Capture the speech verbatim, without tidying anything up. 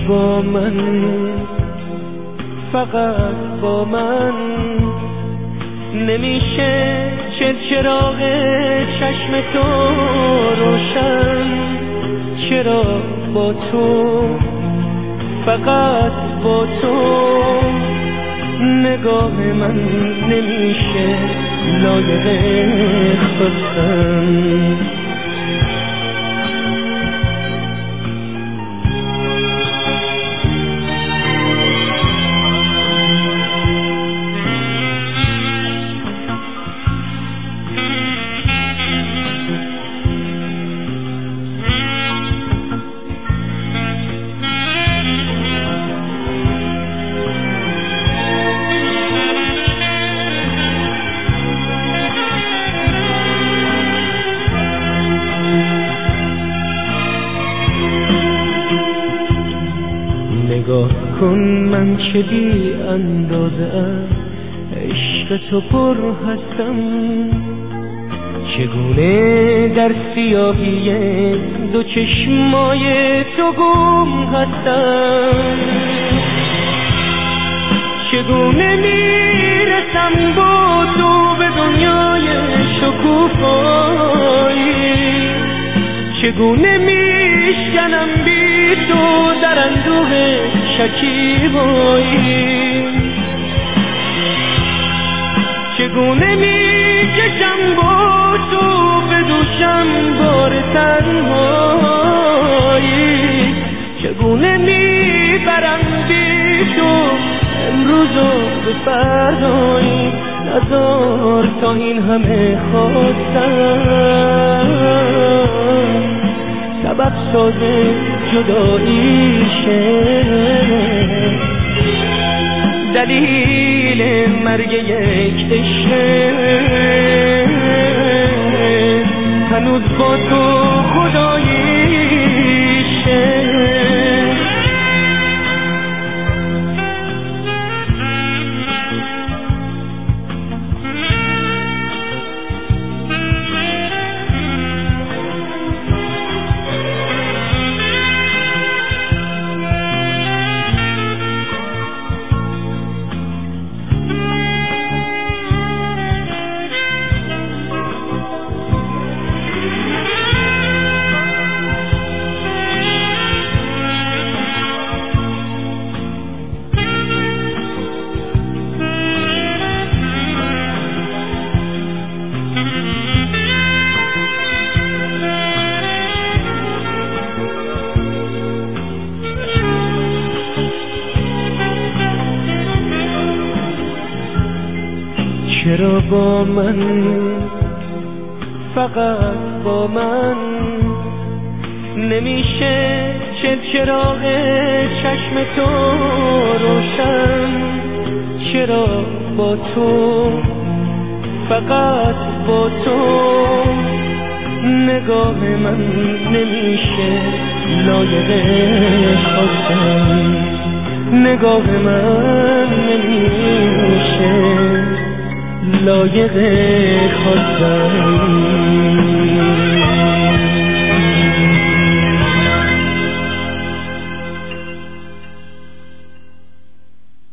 با من، فقط با من نمیشه چه چراغ چشم تو روشن. چرا با تو، فقط با تو نگاه من نمیشه لایق خواستن. نگاه کن من چه بی اندازه ام، عشق تو پر هستم. چگونه در سیاهی دو چشمای تو گم هستم. چگونه میرسم با تو به دنیای شکوفایی. چگونه میشکنم بی تو در اندوه شکیبایی. چگونه میکشم با تو بدوشم بار تنهایی. چگونه میبرم بی تو امروز و به فردایی. نذار تا این همه خواستم سبب سازه جداییشه. دلیل مرگ یک عشق هنوز با تو خداییشه. چرا با من، فقط با من نمیشه چه چراغ چشم تو روشن. چرا با تو، فقط با تو نگاه من نمیشه لایق خواستن. نگاه من نمیشه لایق خواستن.